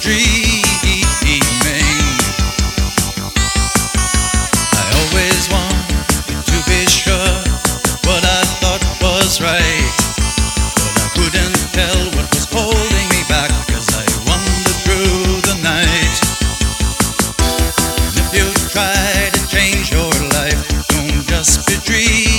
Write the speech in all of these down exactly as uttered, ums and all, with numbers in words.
dreaming. I always wanted to be sure what I thought was right, but I couldn't tell what was holding me back as I wandered through the night. And if you try to change your life, don't just be dreaming.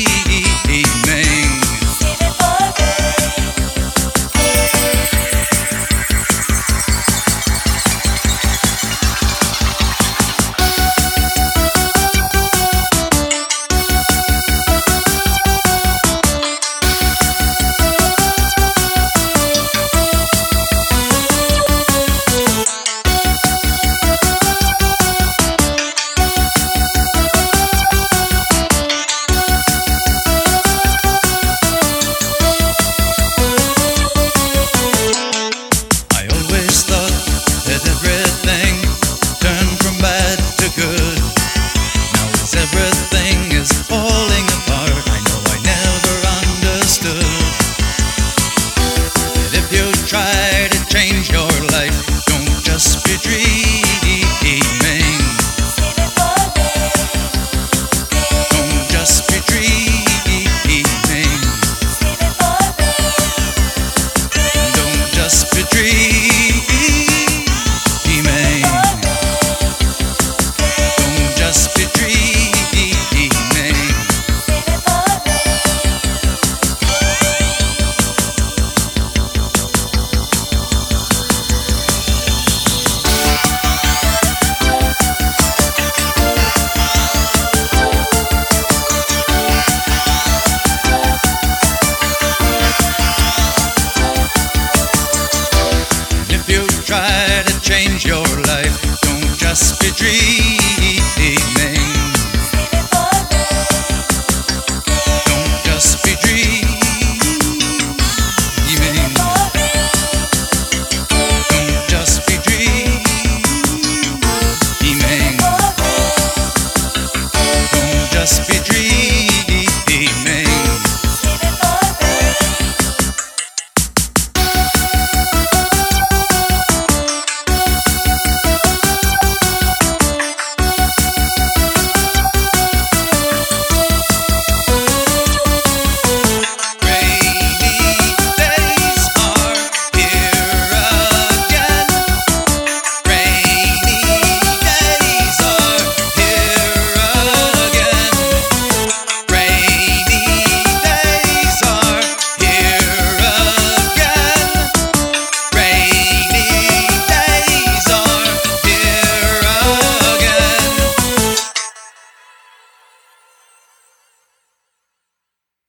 Everything is falling apart. I know I never understood that if you try to change your life, don't just be dreaming. Don't just be dreaming. Don't just be dreaming. Don't just be dreaming. Try to change your life, don't just be dreaming.